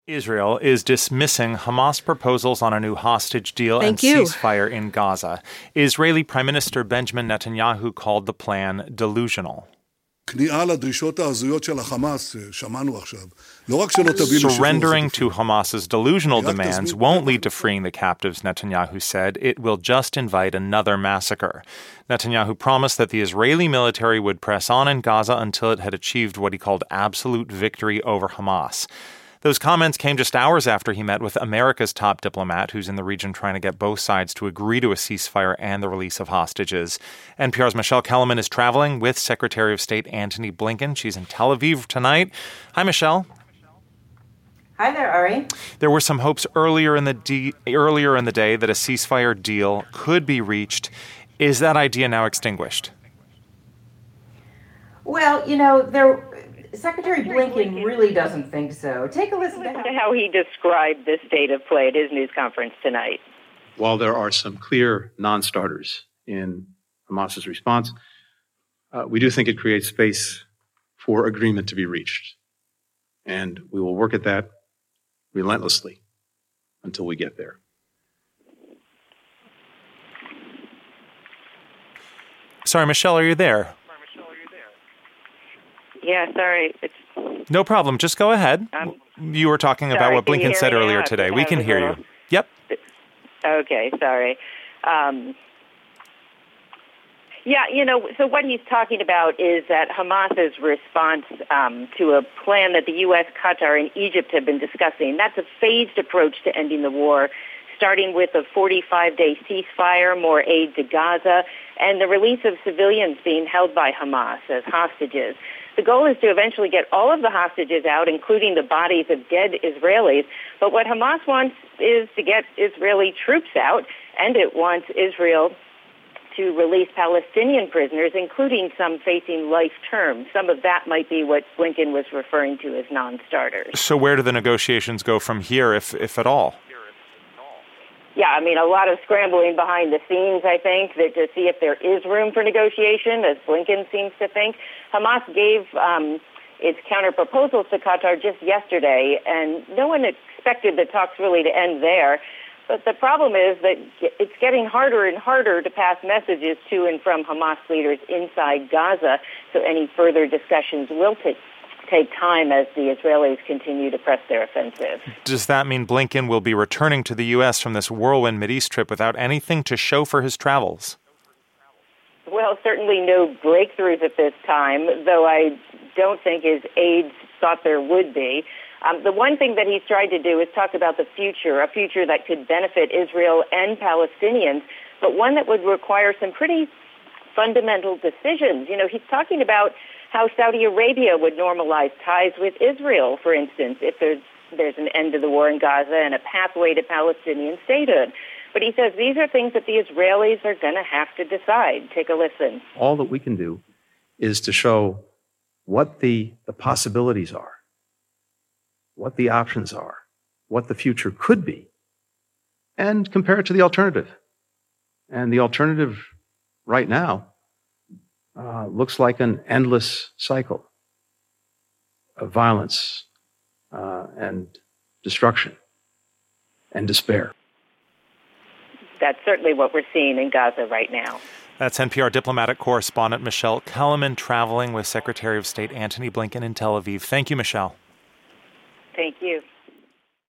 Israel is dismissing Hamas proposals on a new hostage deal and ceasefire in Gaza. Israeli Prime Minister Benjamin Netanyahu called the plan delusional. Surrendering to Hamas's delusional demands won't lead to freeing the captives, Netanyahu said. It will just invite another massacre. Netanyahu promised that the Israeli military would press on in Gaza until it had achieved what he called absolute victory over Hamas. Those comments came just hours after he met with America's top diplomat, who's in the region trying to get both sides to agree to a ceasefire and the release of hostages. NPR's Michelle Kellerman is traveling with Secretary of State Antony Blinken. She's in Tel Aviv tonight. Hi, Michelle. Hi there, Ari. There were some hopes earlier in the day that a ceasefire deal could be reached. Is that idea now extinguished? Well, Secretary Blinken really doesn't think so. Take a listen to how he described the state of play at his news conference tonight. While there are some clear non-starters in Hamas's response, we do think it creates space for agreement to be reached. And we will work at that relentlessly until we get there. Sorry, Michelle, are you there? Yeah, sorry. No problem. Just go ahead. You were talking about what Blinken said earlier today. We can hear you. Yep. Okay, sorry. So what he's talking about is that Hamas's response to a plan that the U.S., Qatar, and Egypt have been discussing. That's a phased approach to ending the war, starting with a 45-day ceasefire, more aid to Gaza, and the release of civilians being held by Hamas as hostages. The goal is to eventually get all of the hostages out, including the bodies of dead Israelis. But what Hamas wants is to get Israeli troops out, and it wants Israel to release Palestinian prisoners, including some facing life terms. Some of that might be what Blinken was referring to as non-starters. So where do the negotiations go from here, if at all? Yeah, a lot of scrambling behind the scenes, I think, to see if there is room for negotiation, as Blinken seems to think. Hamas gave its counter-proposals to Qatar just yesterday, and no one expected the talks really to end there. But the problem is that it's getting harder and harder to pass messages to and from Hamas leaders inside Gaza, so any further discussions will take time as the Israelis continue to press their offensive. Does that mean Blinken will be returning to the U.S. from this whirlwind Mideast trip without anything to show for his travels? Well, certainly no breakthroughs at this time, though I don't think his aides thought there would be. The one thing that he's tried to do is talk about the future, a future that could benefit Israel and Palestinians, but one that would require some pretty fundamental decisions. He's talking about how Saudi Arabia would normalize ties with Israel, for instance, if there's an end to the war in Gaza and a pathway to Palestinian statehood. But he says these are things that the Israelis are going to have to decide. Take a listen. All that we can do is to show what the possibilities are, what the options are, what the future could be, and compare it to the alternative. And the alternative right now looks like an endless cycle of violence and destruction and despair. That's certainly what we're seeing in Gaza right now. That's NPR diplomatic correspondent Michelle Kellerman traveling with Secretary of State Antony Blinken in Tel Aviv. Thank you, Michelle. Thank you.